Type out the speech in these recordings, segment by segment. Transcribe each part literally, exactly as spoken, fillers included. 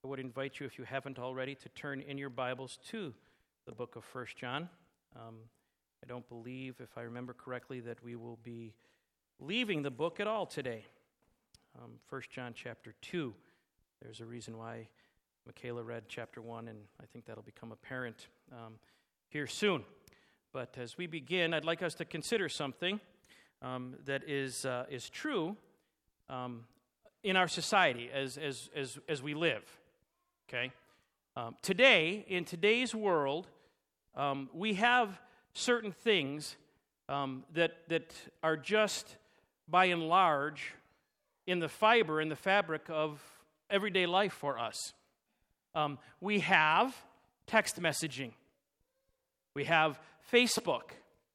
I would invite you, if you haven't already, to turn in your Bibles to the book of First John. Um, I don't believe, if I remember correctly, that we will be leaving the book at all today. Um, First John chapter two. There's a reason why Michaela read chapter one, and I think that'll become apparent um, here soon. But as we begin, I'd like us to consider something um, that is uh, is true um, in our society as as as as we live. Okay, um, today in today's world, um, we have certain things um, that that are just by and large in the fiber and the fabric of everyday life for us. Um, we have text messaging. We have Facebook.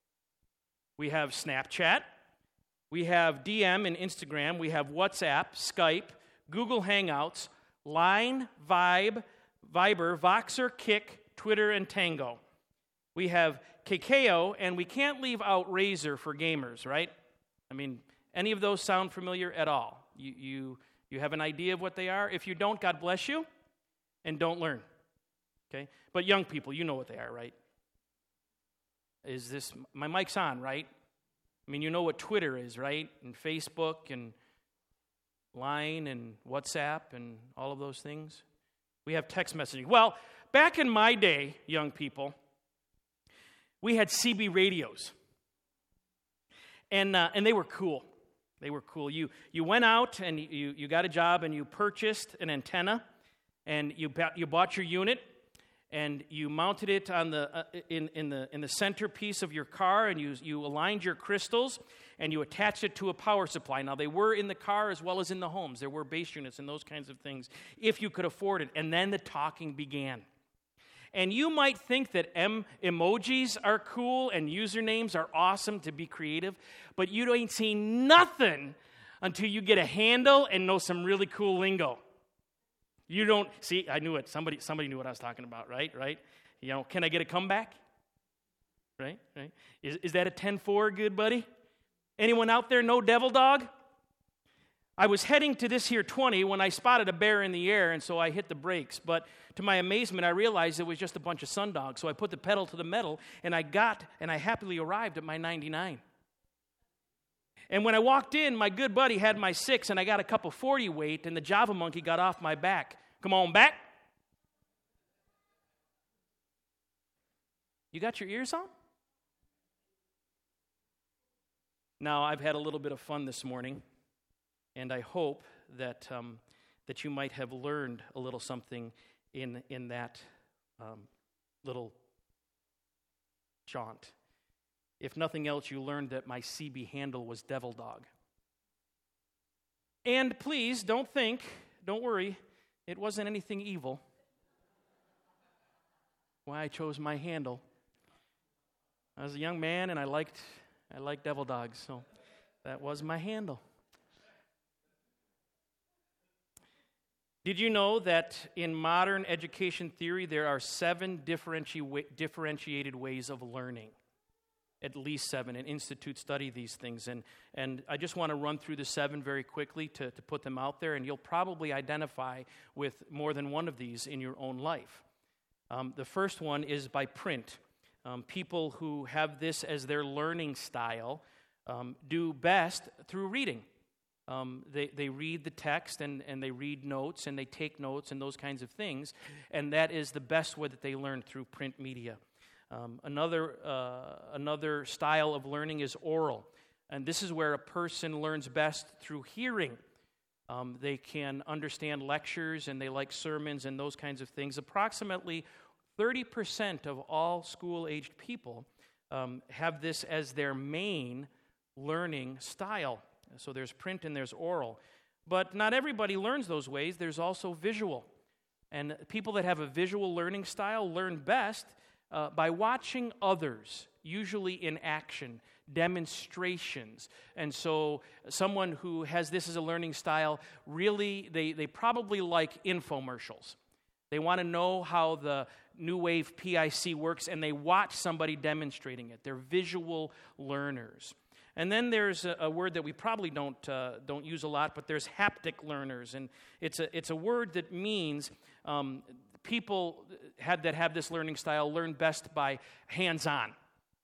We have Snapchat. We have D M and Instagram. We have WhatsApp, Skype, Google Hangouts, Line, Vibe, Viber, Voxer, Kik, Twitter, and Tango. We have Kakao, and we can't leave out Razer for gamers, right? I mean, any of those sound familiar at all? You, you, you have an idea of what they are? If you don't, God bless you, and don't learn, okay? But young people, you know what they are, right? Is this, my mic's on, right? I mean, you know what Twitter is, right? And Facebook and Line and WhatsApp and all of those things. We have text messaging. Well, back in my day, young people, we had C B radios. And uh, and they were cool. They were cool. You you went out and you, you got a job and you purchased an antenna and you bought, you bought your unit. And you mounted it on the uh, in in the in the centerpiece of your car, and you you aligned your crystals, and you attached it to a power supply. Now they were in the car as well as in the homes. There were base units and those kinds of things, if you could afford it. And then the talking began. And you might think that em- emojis are cool and usernames are awesome to be creative, but you ain't seen nothing until you get a handle and know some really cool lingo. You don't, see, I knew it. Somebody somebody knew what I was talking about, right? Right? You know, can I get a comeback? Right? Right? Is, is that a ten four, good buddy? Anyone out there know Devil Dog? I was heading to this here twenty when I spotted a bear in the air, and so I hit the brakes. But to my amazement, I realized it was just a bunch of sundogs. So I put the pedal to the metal, and I got, and I happily arrived at my ninety-nine. And when I walked in, my good buddy had my six, and I got a cup of forty weight, and the Java monkey got off my back. Come on back. You got your ears on? Now, I've had a little bit of fun this morning, and I hope that um, that you might have learned a little something in, in that um, little jaunt. If nothing else, you learned that my C B handle was Devil Dog. And please, don't think, don't worry, it wasn't anything evil. Why I chose my handle. I was a young man and I liked I liked devil dogs, so that was my handle. Did you know that in modern education theory there are seven differenti- differentiated ways of learning? At least seven, and institutes study these things. And, and I just want to run through the seven very quickly to, to put them out there, and you'll probably identify with more than one of these in your own life. Um, the first one is by print. Um, people who have this as their learning style um, do best through reading. Um, they, they read the text, and, and they read notes, and they take notes, and those kinds of things, and that is the best way that they learn, through print media. Um, another uh, another style of learning is oral, and this is where a person learns best through hearing. Um, they can understand lectures, and they like sermons and those kinds of things. Approximately thirty percent of all school-aged people um, have this as their main learning style. So there's print and there's oral. But not everybody learns those ways. There's also visual. And people that have a visual learning style learn best Uh, by watching others, usually in action, demonstrations. And so someone who has this as a learning style, really, they, they probably like infomercials. They want to know how the New Wave P I C works, and they watch somebody demonstrating it. They're visual learners. And then there's a, a word that we probably don't uh, don't use a lot, but there's haptic learners, and it's a it's a word that means um, people had, that have this learning style learn best by hands-on.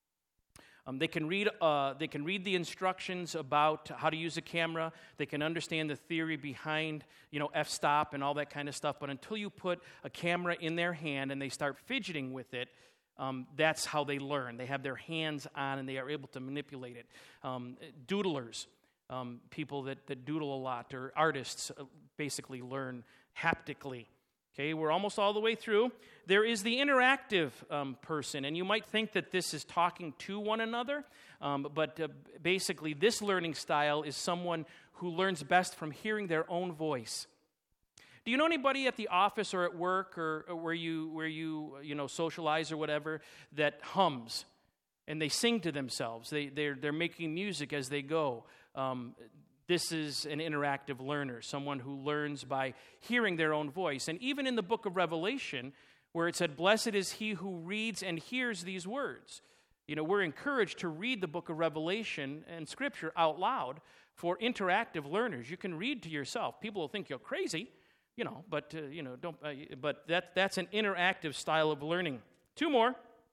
Um, they can read uh, they can read the instructions about how to use a camera. They can understand the theory behind, you know, f-stop and all that kind of stuff. But until you put a camera in their hand and they start fidgeting with it, um, that's how they learn. They have their hands on and they are able to manipulate it. Um, doodlers, um, people that, that doodle a lot, or artists, uh, basically learn haptically. Okay, we're almost all the way through. There is the interactive um, person, and you might think that this is talking to one another, um, but uh, basically this learning style is someone who learns best from hearing their own voice. Do you know anybody at the office or at work or, or where you where you you know socialize or whatever that hums and they sing to themselves? They they're they're making music as they go. Um, This is an interactive learner, someone who learns by hearing their own voice. And even in the book of Revelation, where it said, "Blessed is he who reads and hears these words." You know, we're encouraged to read the book of Revelation and Scripture out loud for interactive learners. You can read to yourself. People will think you're crazy, you know, but uh, you know, don't. Uh, but that that's an interactive style of learning. Two more.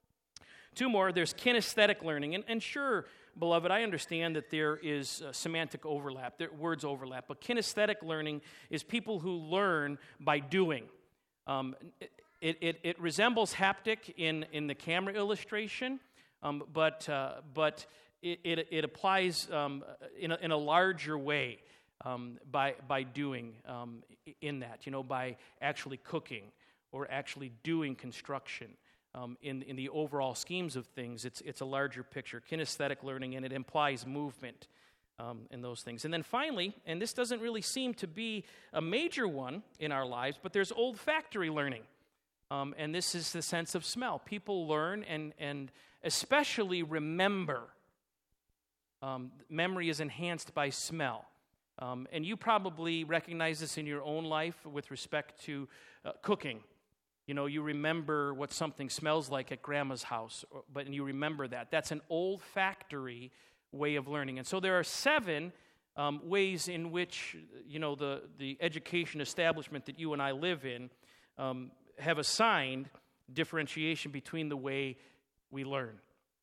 Two more. There's kinesthetic learning, and and sure. Beloved, I understand that there is uh, semantic overlap, there, words overlap, but kinesthetic learning is people who learn by doing. Um, it, it, it resembles haptic in, in the camera illustration, um, but uh, but it, it, it applies um, in, a, in a larger way um, by by doing um, in that, you know, by actually cooking or actually doing construction. Um, in, in the overall schemes of things, it's it's a larger picture, kinesthetic learning, and it implies movement um, in those things. And then finally, and this doesn't really seem to be a major one in our lives, but there's olfactory learning. Um, and this is the sense of smell. People learn and, and especially remember. Um, memory is enhanced by smell. Um, and you probably recognize this in your own life with respect to uh, cooking. You know, you remember what something smells like at grandma's house, but you remember that. That's an olfactory way of learning. And so there are seven um, ways in which, you know, the, the education establishment that you and I live in um, have assigned differentiation between the way we learn.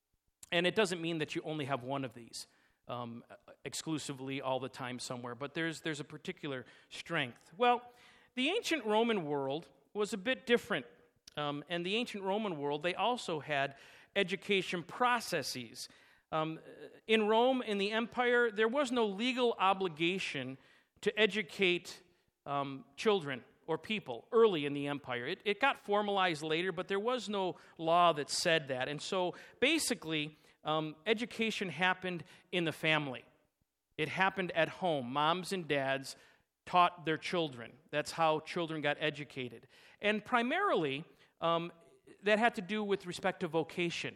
And it doesn't mean that you only have one of these um, exclusively all the time somewhere, but there's there's a particular strength. Well, the ancient Roman world was a bit different. Um, and the ancient Roman world, they also had education processes. Um, in Rome, in the empire, there was no legal obligation to educate um, children or people early in the empire. It, it got formalized later, but there was no law that said that. And so basically, um, education happened in the family. It happened at home. Moms and dads taught their children. That's how children got educated. And primarily, um, that had to do with respect to vocation.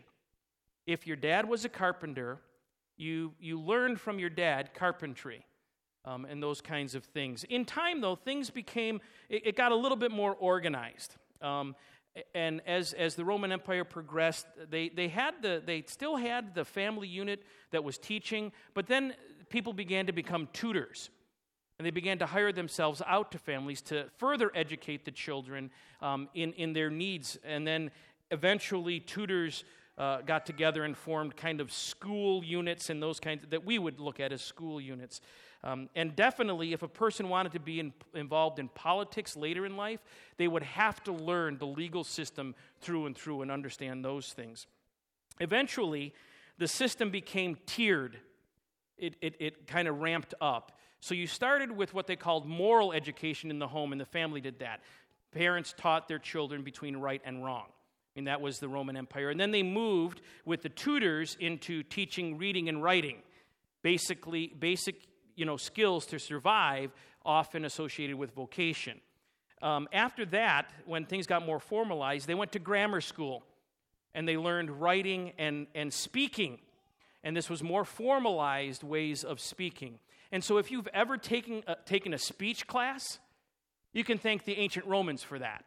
If your dad was a carpenter, you you learned from your dad carpentry um, and those kinds of things. In time, though, things became, it, it got a little bit more organized. Um, and as as the Roman Empire progressed, they they had the they still had the family unit that was teaching, but then people began to become tutors. And they began to hire themselves out to families to further educate the children um, in, in their needs. And then eventually tutors uh, got together and formed kind of school units and those kinds of, that we would look at as school units. Um, and definitely, if a person wanted to be in, involved in politics later in life, they would have to learn the legal system through and through and understand those things. Eventually, the system became tiered. It, it, it kind of ramped up. So you started with what they called moral education in the home, and the family did that. Parents taught their children between right and wrong. I mean, that was the Roman Empire. And then they moved with the tutors into teaching reading and writing, basically basic, you know, skills to survive, often associated with vocation. Um, after that, when things got more formalized, they went to grammar school, and they learned writing and, and speaking. And this was more formalized ways of speaking. And so if you've ever taken a, taken a speech class, you can thank the ancient Romans for that.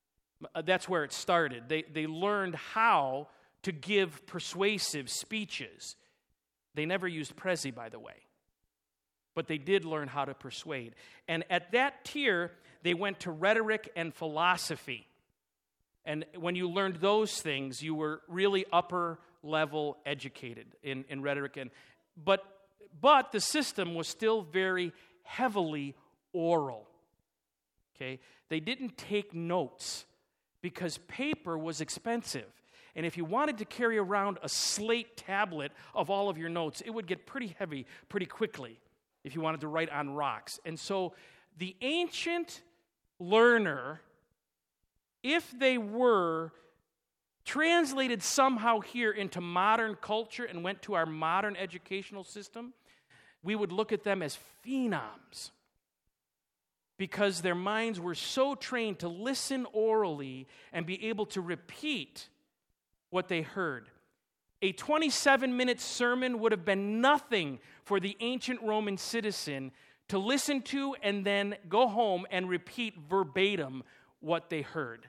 That's where it started. They, they learned how to give persuasive speeches. They never used Prezi, by the way. But they did learn how to persuade. And at that tier, they went to rhetoric and philosophy. And when you learned those things, you were really upper-level educated in, in rhetoric. And but, but the system was still very heavily oral. Okay? They didn't take notes because paper was expensive. And if you wanted to carry around a slate tablet of all of your notes, it would get pretty heavy pretty quickly if you wanted to write on rocks. And so the ancient learner, if they were translated somehow here into modern culture and went to our modern educational system, we would look at them as phenoms because their minds were so trained to listen orally and be able to repeat what they heard. A twenty-seven minute sermon would have been nothing for the ancient Roman citizen to listen to and then go home and repeat verbatim what they heard.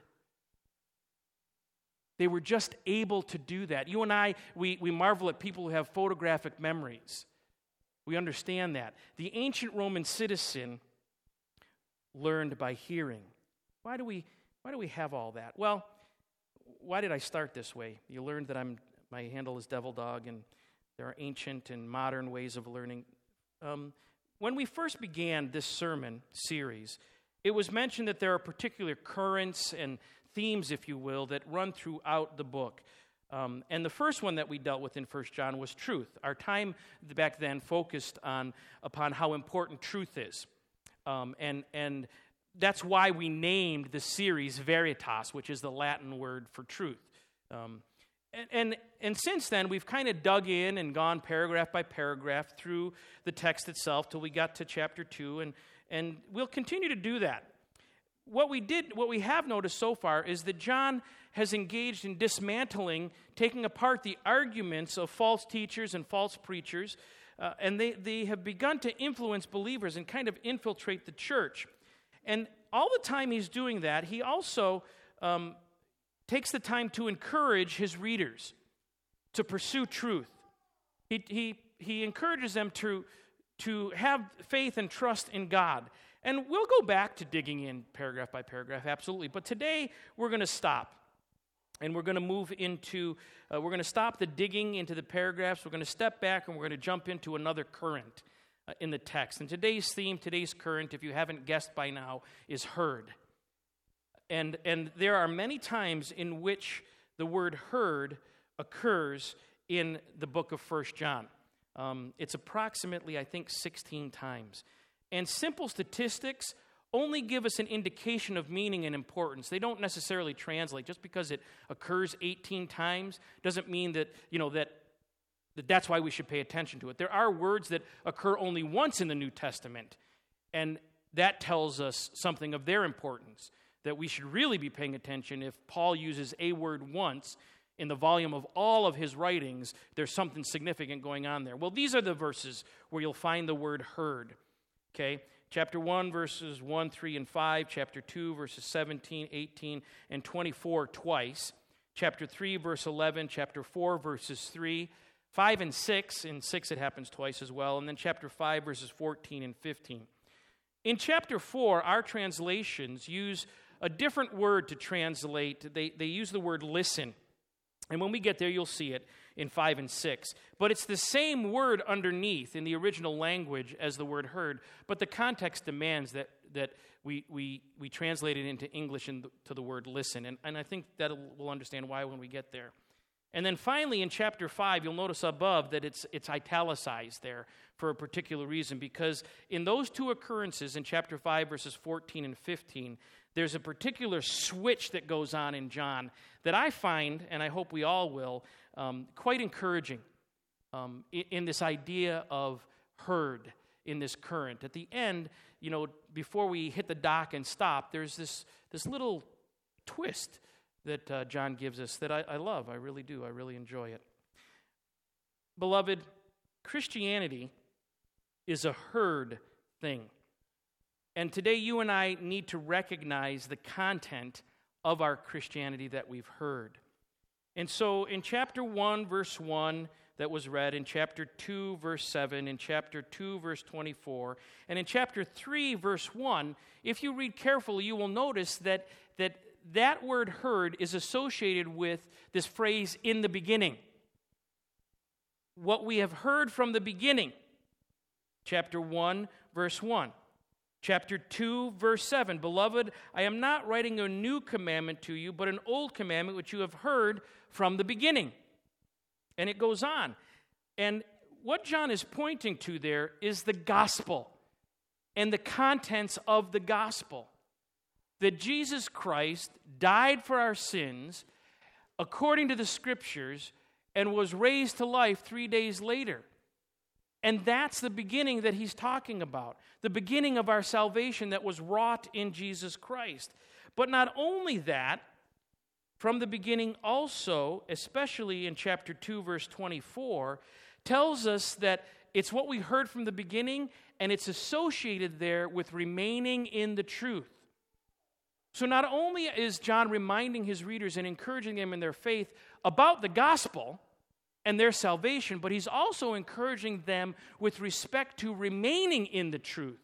They were just able to do that. You and I, we, we marvel at people who have photographic memories. We understand that. The ancient Roman citizen learned by hearing. Why do we, why do we have all that? Well, why did I start this way? You learned that I'm my handle is Devil Dog, and there are ancient and modern ways of learning. Um, when we first began this sermon series, it was mentioned that there are particular currents and themes, if you will, that run throughout the book. Um, and the first one that we dealt with in First John was truth. Our time back then focused on upon how important truth is. Um, and and that's why we named the series Veritas, which is the Latin word for truth. Um, and, and and since then, we've kind of dug in and gone paragraph by paragraph through the text itself till we got to chapter two, and and we'll continue to do that. What we did, what we have noticed so far is that John has engaged in dismantling, taking apart the arguments of false teachers and false preachers, uh, and they, they have begun to influence believers and kind of infiltrate the church. And all the time he's doing that, he also um, takes the time to encourage his readers to pursue truth. He, he, he encourages them to, to have faith and trust in God. And we'll go back to digging in paragraph by paragraph, absolutely. But today, we're going to stop. And we're going to move into, uh, we're going to stop the digging into the paragraphs. We're going to step back and we're going to jump into another current uh, in the text. And today's theme, today's current, if you haven't guessed by now, is heard. And, and there are many times in which the word heard occurs in the book of First John. Um, it's approximately, I think, sixteen times. And simple statistics only give us an indication of meaning and importance. They don't necessarily translate. Just because it occurs eighteen times doesn't mean that, you know, that, that that's why we should pay attention to it. There are words that occur only once in the New Testament, and that tells us something of their importance, that we should really be paying attention. If Paul uses a word once in the volume of all of his writings, there's something significant going on there. Well, these are the verses where you'll find the word heard. Okay, chapter one, verses one, three, and five. Chapter two, verses seventeen, eighteen, and twenty-four twice. Chapter three, verse eleven. Chapter four, verses three. five and six. In six, it happens twice as well. And then chapter five, verses fourteen and fifteen. In chapter four, our translations use a different word to translate. They, they use the word listen. And when we get there, you'll see it in five and six. But it's the same word underneath in the original language as the word heard, but the context demands that that we we we translate it into English into the word listen. And, and I think that we'll understand why when we get there. And then finally in chapter five, you'll notice above that it's it's italicized there for a particular reason, because in those two occurrences in chapter five, verses fourteen and fifteen, there's a particular switch that goes on in John that I find, and I hope we all will, um, quite encouraging um, in, in this idea of heard in this current. At the end, you know, before we hit the dock and stop, there's this, this little twist that uh, John gives us that I, I love. I really do. I really enjoy it. Beloved, Christianity is a heard thing. And today you and I need to recognize the content of our Christianity that we've heard. And so in chapter one, verse one that was read in chapter two, verse seven, in chapter two, verse twenty-four, and in chapter three, verse one, if you read carefully, you will notice that that, that word heard is associated with this phrase, in the beginning. What we have heard from the beginning. Chapter one, verse one. Chapter two, verse seven. Beloved, I am not writing a new commandment to you, but an old commandment which you have heard from the beginning. And it goes on. And what John is pointing to there is the gospel and the contents of the gospel. That Jesus Christ died for our sins according to the Scriptures and was raised to life three days later. And that's the beginning that he's talking about. The beginning of our salvation that was wrought in Jesus Christ. But not only that, from the beginning also, especially in chapter two, verse twenty-four, tells us that it's what we heard from the beginning, and it's associated there with remaining in the truth. So not only is John reminding his readers and encouraging them in their faith about the gospel and their salvation, but he's also encouraging them with respect to remaining in the truth.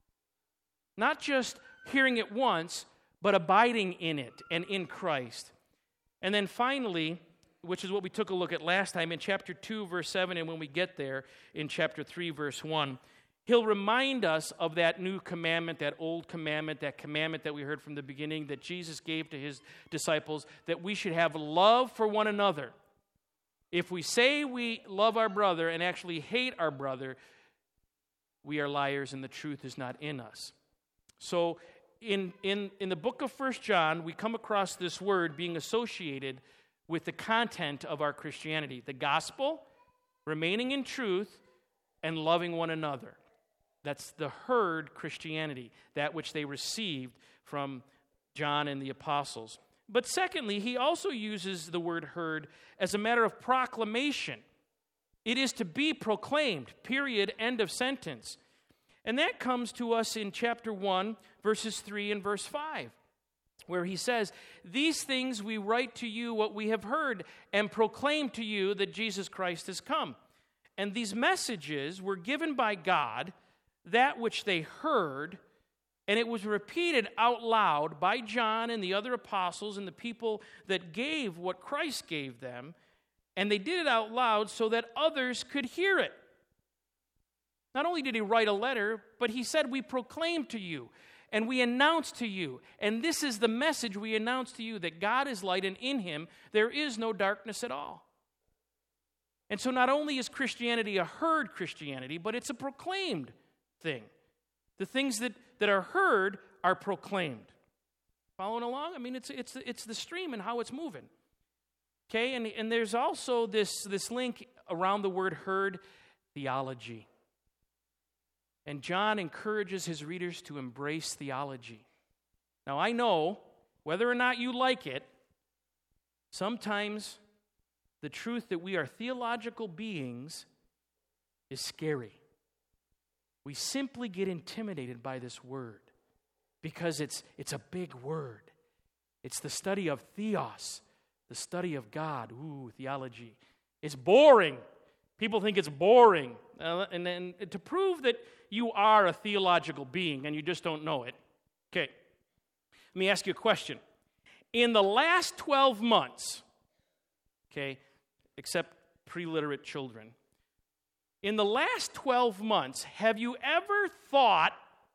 Not just hearing it once, but abiding in it and in Christ. And then finally, which is what we took a look at last time, in chapter two, verse seven, and when we get there, in chapter three, verse one, he'll remind us of that new commandment, that old commandment, that commandment that we heard from the beginning that Jesus gave to his disciples, that we should have love for one another. If we say we love our brother and actually hate our brother, we are liars and the truth is not in us. So in, in, in the book of First John, we come across this word being associated with the content of our Christianity. The gospel, remaining in truth, and loving one another. That's the heard Christianity, that which they received from John and the apostles. But secondly, he also uses the word heard as a matter of proclamation. It is to be proclaimed, period, end of sentence. And that comes to us in chapter one, verses three and verse five, where he says, "These things we write to you what we have heard and proclaim to you that Jesus Christ has come." And these messages were given by God, that which they heard, and it was repeated out loud by John and the other apostles and the people that gave what Christ gave them, and they did it out loud so that others could hear it. Not only did he write a letter, but he said, we proclaim to you, and we announce to you, and this is the message we announce to you, that God is light, and in him there is no darkness at all. And so not only is Christianity a heard Christianity, but it's a proclaimed thing. The things that, that are heard are proclaimed. Following along? I mean, it's it's it's the stream and how it's moving. Okay, and, and there's also this, this link around the word heard, theology. And John encourages his readers to embrace theology. Now, I know, whether or not you like it, sometimes the truth that we are theological beings is scary. We simply get intimidated by this word because it's, it's a big word. It's the study of theos, the study of God. Ooh, theology. It's boring. People think it's boring. Uh, and, and to prove that you are a theological being and you just don't know it, okay, let me ask you a question. In the last twelve months, okay, except pre-literate children, in the last twelve months, have you ever thought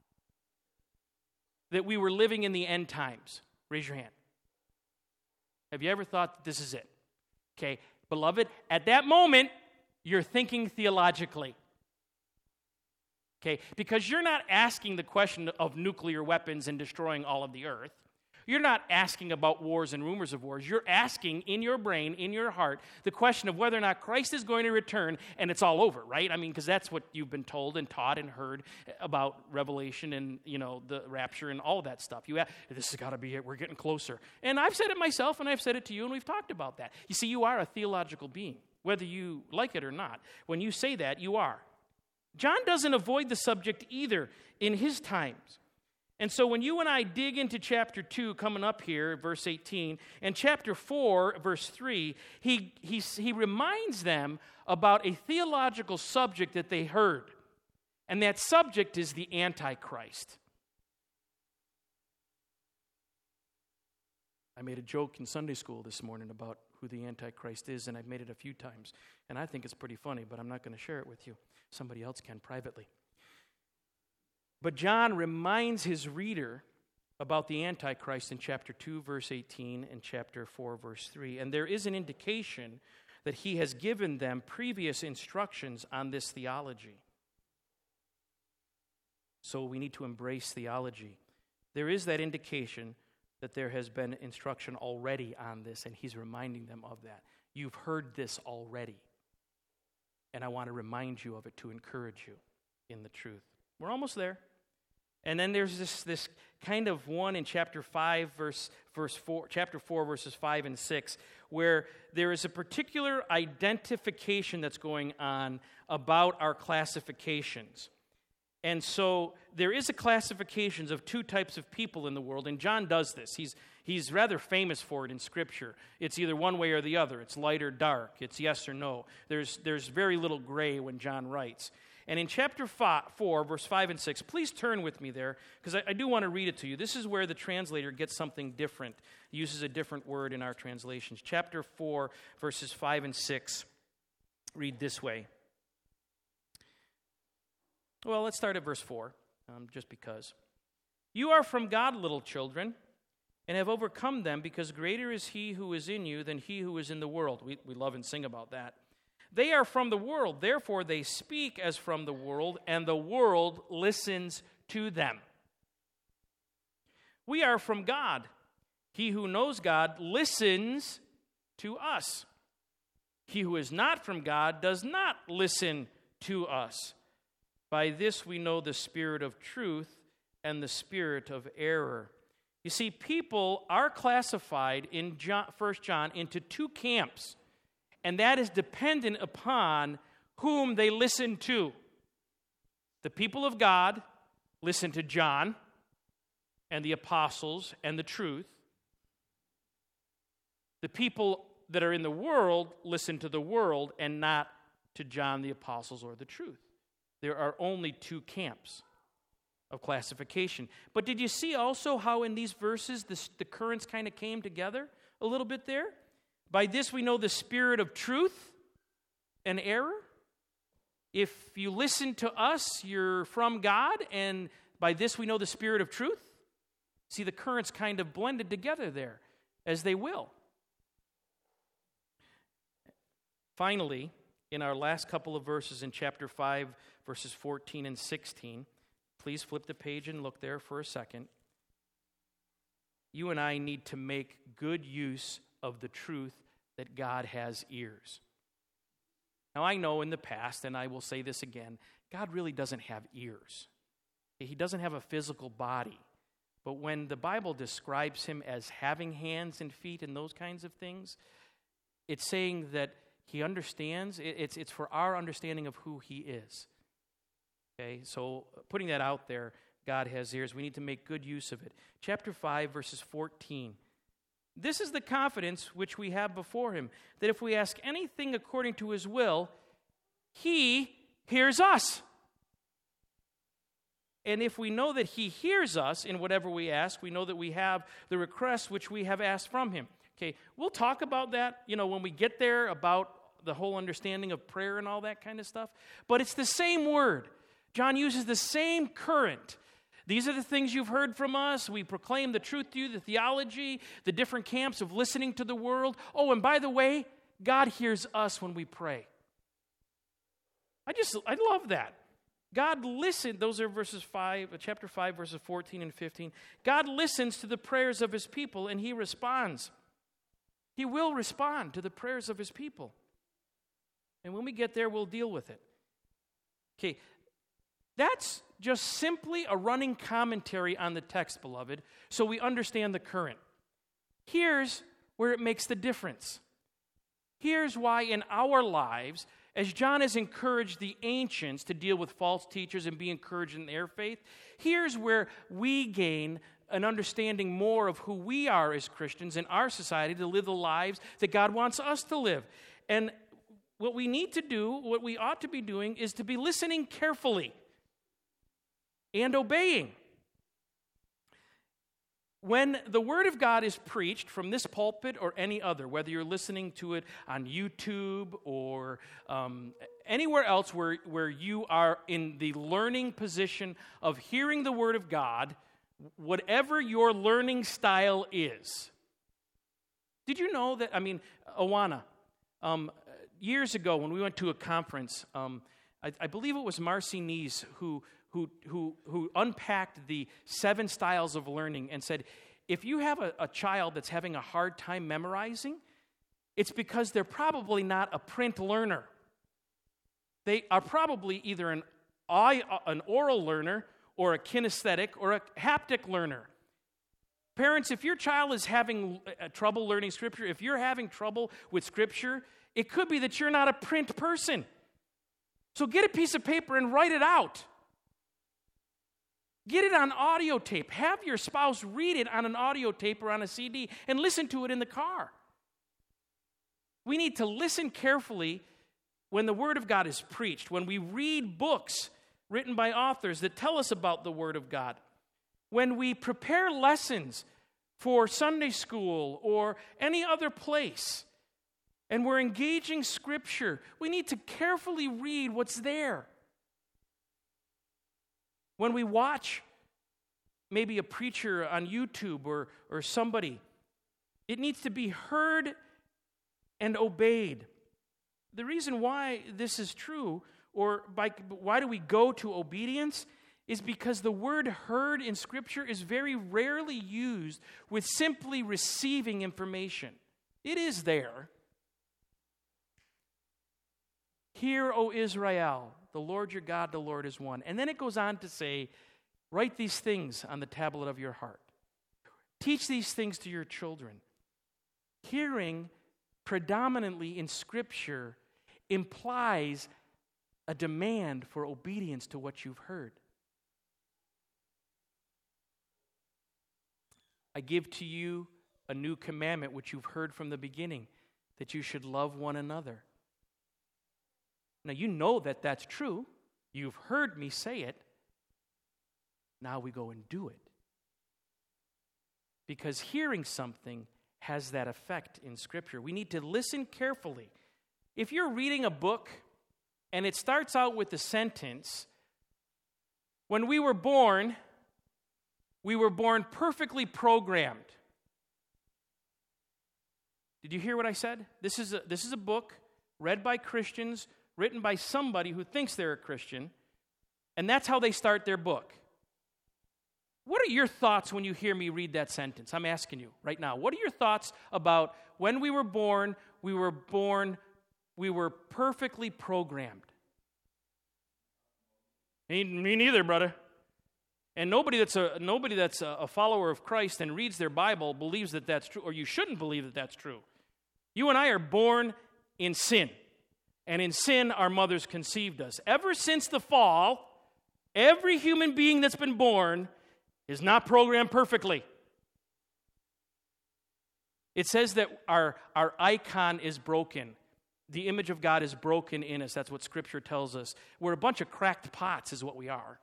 that we were living in the end times? Raise your hand. Have you ever thought that this is it? Okay, beloved, at that moment, you're thinking theologically. Okay, because you're not asking the question of nuclear weapons and destroying all of the earth. You're not asking about wars and rumors of wars. You're asking in your brain, in your heart, the question of whether or not Christ is going to return and it's all over, right? I mean, because that's what you've been told and taught and heard about Revelation and, you know, the rapture and all of that stuff. You have, this has got to be it. We're getting closer. And I've said it myself and I've said it to you and we've talked about that. You see, you are a theological being, whether you like it or not. When you say that, you are. John doesn't avoid the subject either in his times. And so when you and I dig into chapter two, coming up here, verse eighteen, and chapter four, verse three, he, he, he reminds them about a theological subject that they heard. And that subject is the Antichrist. I made a joke in Sunday school this morning about who the Antichrist is, and I've made it a few times. And I think it's pretty funny, but I'm not going to share it with you. Somebody else can privately. But John reminds his reader about the Antichrist in chapter two, verse eighteen, and chapter four, verse three. And there is an indication that he has given them previous instructions on this theology. So we need to embrace theology. There is that indication that there has been instruction already on this, and he's reminding them of that. You've heard this already, and I want to remind you of it to encourage you in the truth. We're almost there. And then there's this, this kind of one in chapter five, verse, verse four, chapter four, verses five and six, where there is a particular identification that's going on about our classifications. And so there is a classifications of two types of people in the world, and John does this. He's, he's rather famous for it in Scripture. It's either one way or the other. It's light or dark. It's yes or no. There's, there's very little gray when John writes. And in chapter five, four, verse five and six, please turn with me there, because I, I do want to read it to you. This is where the translator gets something different, he uses a different word in our translations. Chapter four, verses five and six, read this way. Well, let's start at verse four, um, just because. You are from God, little children, and have overcome them, because greater is he who is in you than he who is in the world. We, we love and sing about that. They are from the world, therefore they speak as from the world, and the world listens to them. We are from God. He who knows God listens to us. He who is not from God does not listen to us. By this we know the spirit of truth and the spirit of error. You see, people are classified in John, First John into two camps. And that is dependent upon whom they listen to. The people of God listen to John and the apostles and the truth. The people that are in the world listen to the world and not to John, the apostles, or the truth. There are only two camps of classification. But did you see also how in these verses the, the currents kind of came together a little bit there? By this we know the spirit of truth and error. If you listen to us, you're from God, and by this we know the spirit of truth. See, the currents kind of blended together there, as they will. Finally, in our last couple of verses in chapter five, verses fourteen and sixteen, please flip the page and look there for a second. You and I need to make good use of the truth that God has ears. Now, I know in the past, and I will say this again, God really doesn't have ears. He doesn't have a physical body. But when the Bible describes him as having hands and feet and those kinds of things, it's saying that he understands. It's, it's for our understanding of who he is. Okay, so putting that out there, God has ears. We need to make good use of it. Chapter five, verses fourteen. This is the confidence which we have before him, that if we ask anything according to his will, he hears us. And if we know that he hears us in whatever we ask, we know that we have the request which we have asked from him. Okay, we'll talk about that, you know, when we get there, about the whole understanding of prayer and all that kind of stuff. But it's the same word. John uses the same current. These are the things you've heard from us. We proclaim the truth to you, the theology, the different camps of listening to the world. Oh, and by the way, God hears us when we pray. I just, I love that. God listened, those are verses five, chapter five, verses fourteen and fifteen. God listens to the prayers of his people, and he responds. He will respond to the prayers of his people. And when we get there, we'll deal with it. Okay, that's just simply a running commentary on the text, beloved, so we understand the current. Here's where it makes the difference. Here's why in our lives, As John has encouraged the ancients to deal with false teachers and be encouraged in their faith, here's where we gain an understanding more of who we are as Christians in our society to live the lives that God wants us to live. And what we need to do, what we ought to be doing, is to be listening carefully and obeying. When the Word of God is preached from this pulpit or any other, whether you're listening to it on YouTube or um, anywhere else where, where you are in the learning position of hearing the Word of God, whatever your learning style is. Did you know that, I mean, Awana, um, years ago when we went to a conference, um, I, I believe it was Marcy Nees who Who, who, who unpacked the seven styles of learning and said, if you have a, a child that's having a hard time memorizing, it's because they're probably not a print learner. They are probably either an, eye, an oral learner or a kinesthetic or a haptic learner. Parents, if your child is having uh, trouble learning Scripture, if you're having trouble with Scripture, it could be that you're not a print person. So get a piece of paper and write it out. Get it on audio tape. Have your spouse read it on an audio tape or on a C D and listen to it in the car. We need to listen carefully when the Word of God is preached, when we read books written by authors that tell us about the Word of God, when we prepare lessons for Sunday school or any other place, and we're engaging Scripture, we need to carefully read what's there. When we watch maybe a preacher on YouTube or, or somebody, it needs to be heard and obeyed. The reason why this is true, or by, why do we go to obedience, is because the word heard in Scripture is very rarely used with simply receiving information. It is there. Hear, O Israel, the Lord your God, the Lord is one. And then it goes on to say, write these things on the tablet of your heart. Teach these things to your children. Hearing predominantly in Scripture implies a demand for obedience to what you've heard. I give to you a new commandment which you've heard from the beginning, that you should love one another. Now, you know that that's true. You've heard me say it. Now we go and do it. Because hearing something has that effect in Scripture. We need to listen carefully. If you're reading a book and it starts out with the sentence, when we were born, we were born perfectly programmed. Did you hear what I said? This is a, this is a book read by Christians, written by somebody who thinks they're a Christian, and that's how they start their book. What are your thoughts when you hear me read that sentence? I'm asking you right now. What are your thoughts about when we were born, we were born, we were perfectly programmed? Me, me neither, brother. And nobody that's a nobody that's a, a follower of Christ and reads their Bible believes that that's true, or you shouldn't believe that that's true. You and I are born in sin. And in sin, our mothers conceived us. Ever since the fall, every human being that's been born is not programmed perfectly. It says that our, our icon is broken. The image of God is broken in us. That's what Scripture tells us. We're a bunch of cracked pots is what we are.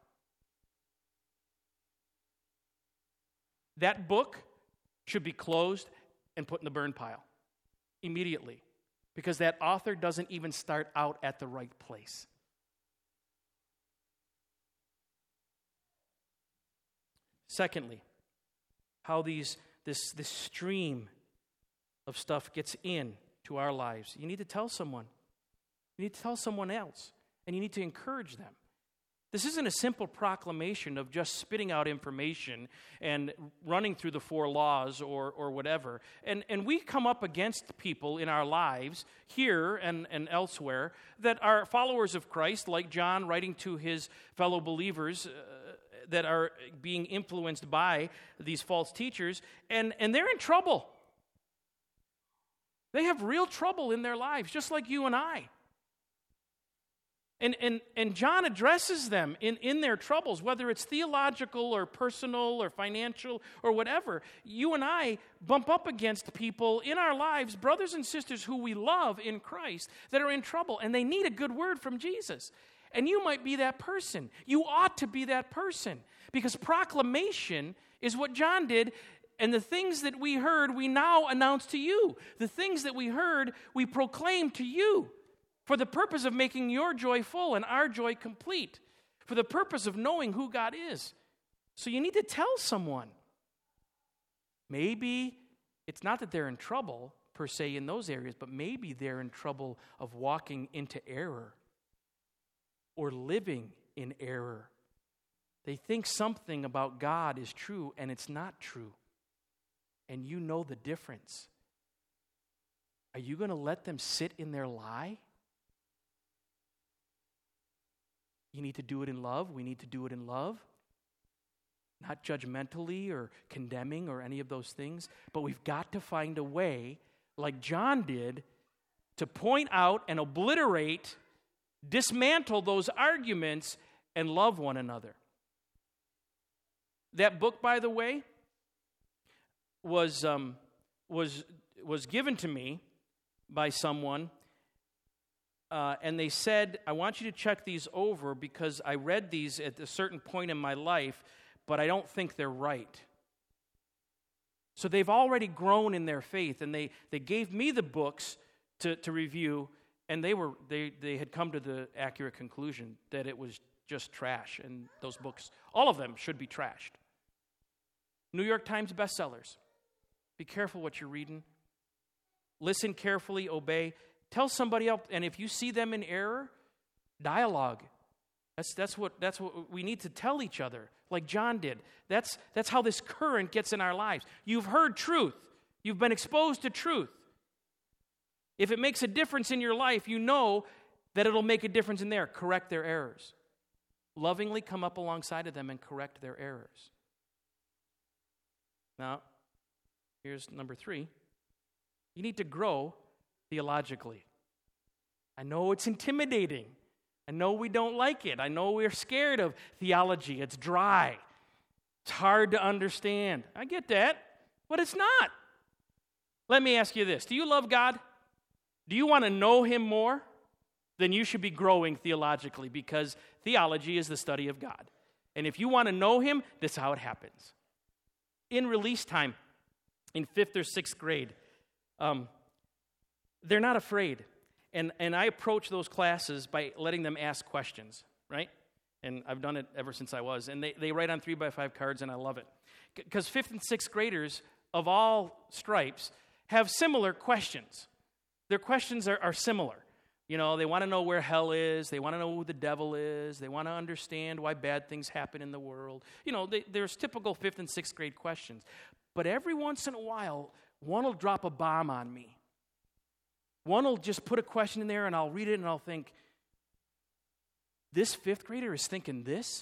That book should be closed and put in the burn pile immediately. Because that author doesn't even start out at the right place. Secondly, how these this, this stream of stuff gets in to our lives. You need to tell someone. You need to tell someone else. And you need to encourage them. This isn't a simple proclamation of just spitting out information and running through the four laws or or whatever. And and we come up against people in our lives here and, and elsewhere that are followers of Christ, like John writing to his fellow believers uh, that are being influenced by these false teachers, and, and they're in trouble. They have real trouble in their lives, just like you and I. And, and, and John addresses them in, in their troubles, whether it's theological or personal or financial or whatever. You and I bump up against people in our lives, brothers and sisters who we love in Christ, that are in trouble, and they need a good word from Jesus. And you might be that person. You ought to be that person, because proclamation is what John did, and the things that we heard, we now announce to you. The things that we heard, we proclaim to you, for the purpose of making your joy full and our joy complete, for the purpose of knowing who God is. So you need to tell someone. Maybe it's not that they're in trouble, per se, in those areas, but maybe they're in trouble of walking into error or living in error. They think something about God is true, and it's not true. And you know the difference. Are you going to let them sit in their lie? You need to do it in love. We need to do it in love. Not judgmentally or condemning or any of those things. But we've got to find a way, like John did, to point out and obliterate, dismantle those arguments, and love one another. That book, by the way, was um, was was given to me by someone. Uh, and they said, I want you to check these over because I read these at a certain point in my life, but I don't think they're right. So they've already grown in their faith, and they, they gave me the books to, to review, and they were they, they had come to the accurate conclusion that it was just trash, and those books, all of them, should be trashed. New York Times bestsellers. Be careful what you're reading. Listen carefully, obey. Tell somebody else, and if you see them in error, dialogue. That's that's what that's what we need to tell each other, like John did. That's that's how this current gets in our lives. You've heard truth. You've been exposed to truth. If it makes a difference in your life, you know that it'll make a difference in there. Correct their errors. Lovingly come up alongside of them and correct their errors. Now, here's number three. You need to grow theologically. I know it's intimidating. I know we don't like it. I know we're scared of theology. It's dry. It's hard to understand. I get that, but it's not. Let me ask you this. Do you love God? Do you want to know Him more? Then you should be growing theologically, because theology is the study of God. And if you want to know Him, this is how it happens. In release time, in fifth or sixth grade, um, they're not afraid. And and I approach those classes by letting them ask questions, right? And I've done it ever since I was. And they, they write on three by five cards, and I love it. Because fifth and sixth graders of all stripes have similar questions. Their questions are, are similar. You know, they want to know where hell is. They want to know who the devil is. They want to understand why bad things happen in the world. You know, they, there's typical fifth and sixth grade questions. But every once in a while, one will drop a bomb on me. One will just put a question in there, and I'll read it, and I'll think, this fifth grader is thinking this?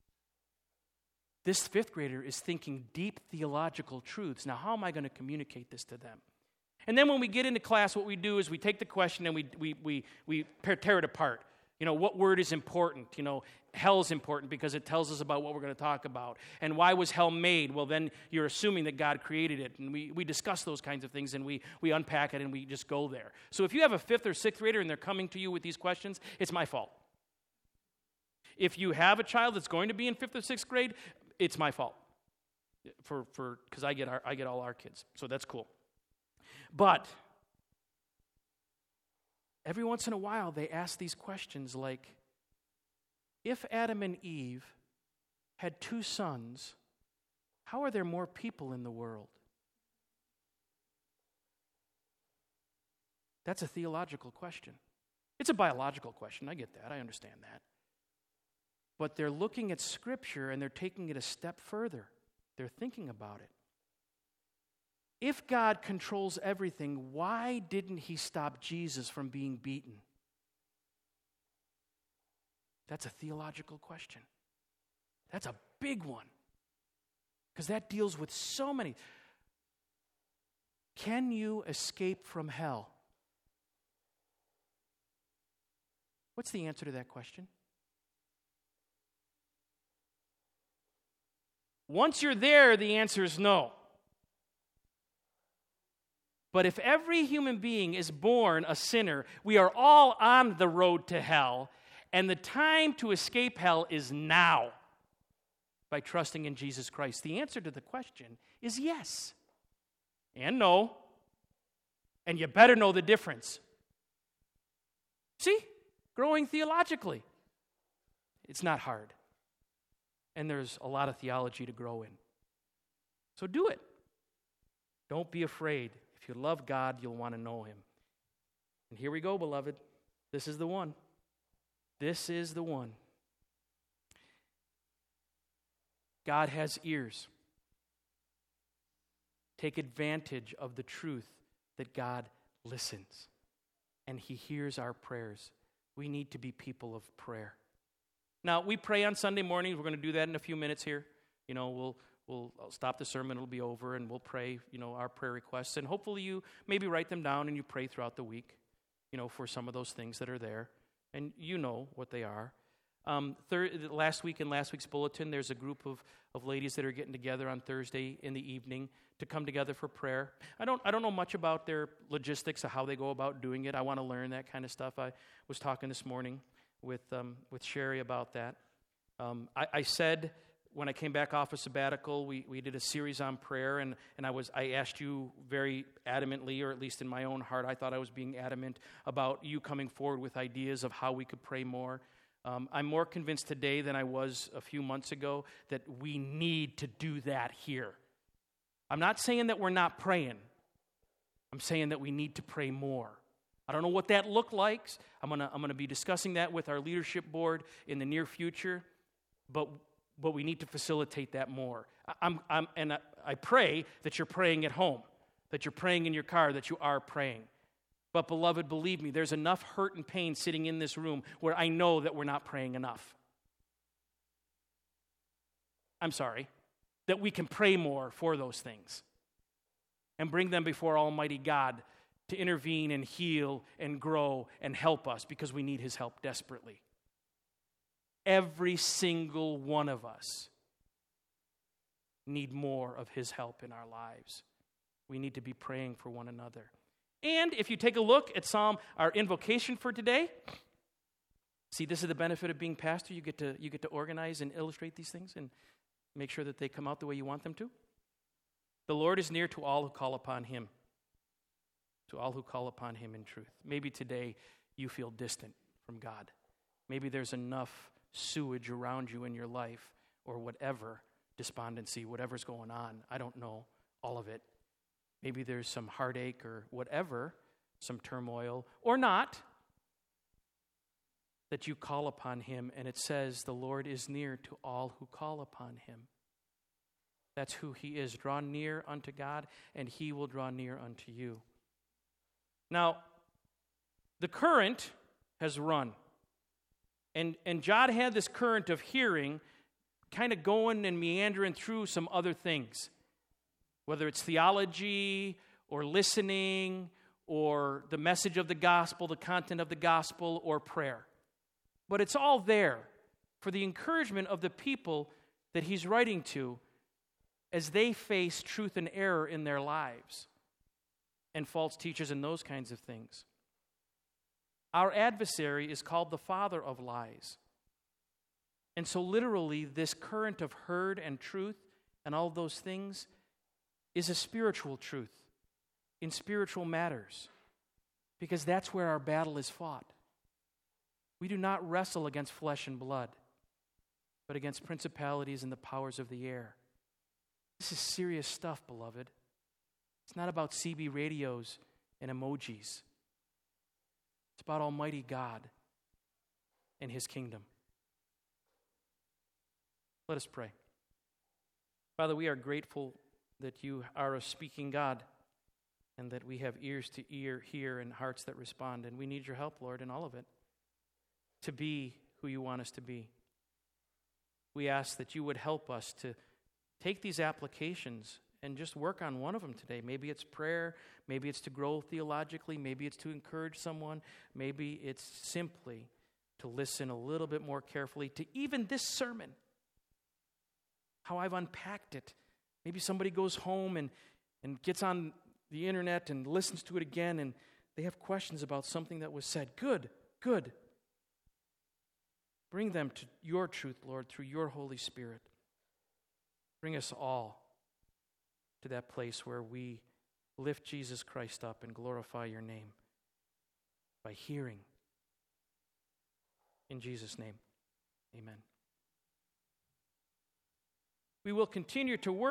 This fifth grader is thinking deep theological truths. Now, how am I going to communicate this to them? And then when we get into class, what we do is we take the question and we we we we tear it apart. You know, what word is important? You know, hell is important because it tells us about what we're going to talk about. And why was hell made? Well, then you're assuming that God created it. And we, we discuss those kinds of things, and we, we unpack it, and we just go there. So if you have a fifth or sixth grader and they're coming to you with these questions, it's my fault. If you have a child that's going to be in fifth or sixth grade, it's my fault. For for because I get our, I get all our kids. So that's cool. But every once in a while, they ask these questions like, if Adam and Eve had two sons, how are there more people in the world? That's a theological question. It's a biological question. I get that. I understand that. But they're looking at Scripture, and they're taking it a step further. They're thinking about it. If God controls everything, why didn't He stop Jesus from being beaten? That's a theological question. That's a big one. Because that deals with so many. Can you escape from hell? What's the answer to that question? Once you're there, the answer is no. But if every human being is born a sinner, we are all on the road to hell, and the time to escape hell is now by trusting in Jesus Christ. The answer to the question is yes and no, and you better know the difference. See? Growing theologically. It's not hard. And there's a lot of theology to grow in. So do it. Don't be afraid. If you love God, you'll want to know Him. And here we go, beloved. This is the one. This is the one. God has ears. Take advantage of the truth that God listens. And He hears our prayers. We need to be people of prayer. Now, we pray on Sunday mornings. We're going to do that in a few minutes here. You know, we'll we'll I'll stop the sermon. It'll be over, and we'll pray, you know, our prayer requests. And hopefully you maybe write them down and you pray throughout the week, you know, for some of those things that are there. And you know what they are. Um, thir- last week in last week's bulletin, there's a group of, of ladies that are getting together on Thursday in the evening to come together for prayer. I don't I don't know much about their logistics of how they go about doing it. I want to learn that kind of stuff. I was talking this morning with um, with Sherry about that. Um, I, I said when I came back off a sabbatical, we, we did a series on prayer, and, and I was I asked you very adamantly, or at least in my own heart, I thought I was being adamant about you coming forward with ideas of how we could pray more. Um, I'm more convinced today than I was a few months ago that we need to do that here. I'm not saying that we're not praying. I'm saying that we need to pray more. I don't know what that looks like. I'm gonna I'm gonna be discussing that with our leadership board in the near future, but but we need to facilitate that more. I'm I'm and I, I pray that you're praying at home, that you're praying in your car, that you are praying. But beloved, believe me, there's enough hurt and pain sitting in this room where I know that we're not praying enough. I'm sorry, that we can pray more for those things and bring them before Almighty God to intervene and heal and grow and help us, because we need His help desperately. Every single one of us need more of His help in our lives. We need to be praying for one another. And if you take a look at Psalm, our invocation for today, see, this is the benefit of being pastor. You get to you get to organize and illustrate these things and make sure that they come out the way you want them to. The Lord is near to all who call upon Him. To all who call upon Him in truth. Maybe today you feel distant from God. Maybe there's enough sewage around you in your life, or whatever, despondency, whatever's going on. I don't know all of it. Maybe there's some heartache or whatever, some turmoil, or not, that you call upon Him, and it says the Lord is near to all who call upon Him. That's who He is. Draw near unto God, and He will draw near unto you. Now, the current has run. And, and John had this current of hearing kind of going and meandering through some other things, whether it's theology or listening or the message of the gospel, the content of the gospel, or prayer. But it's all there for the encouragement of the people that he's writing to as they face truth and error in their lives and false teachers and those kinds of things. Our adversary is called the father of lies. And so literally this current of herd and truth and all those things is a spiritual truth in spiritual matters, because that's where our battle is fought. We do not wrestle against flesh and blood, but against principalities and the powers of the air. This is serious stuff, beloved. It's not about C B radios and emojis. It's about Almighty God and His kingdom. Let us pray. Father, we are grateful that you are a speaking God and that we have ears to ear, hear, and hearts that respond. And we need your help, Lord, in all of it, to be who you want us to be. We ask that you would help us to take these applications and just work on one of them today. Maybe it's prayer, maybe it's to grow theologically, maybe it's to encourage someone, maybe it's simply to listen a little bit more carefully to even this sermon, how I've unpacked it. Maybe somebody goes home and, and gets on the internet and listens to it again, and they have questions about something that was said. Good, good. Bring them to your truth, Lord, through your Holy Spirit. Bring us all to that place where we lift Jesus Christ up and glorify your name by hearing. In Jesus' name, amen. We will continue to work.